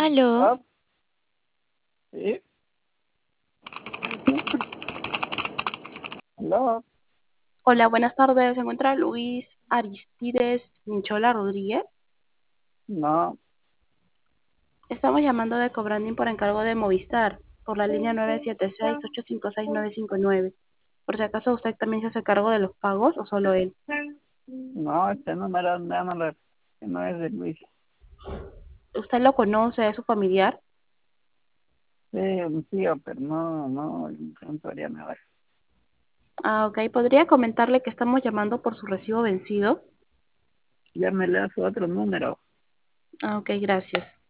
Aló, Ah, sí, aló, Hola, buenas tardes. Se encuentra Luis Aristides Minchola Rodríguez. no, Estamos llamando de Cobrandín por encargo de Movistar, por la línea 976-856-959. Por si acaso usted también se hace cargo de los pagos o solo él. no, este número no es de Luis. ¿Usted lo conoce? ¿Es su familiar? Sí, un tío, pero no encontraría nada. Ah, ok. ¿Podría comentarle que estamos llamando por su recibo vencido? Llámele a su otro número. Ah, ok, gracias.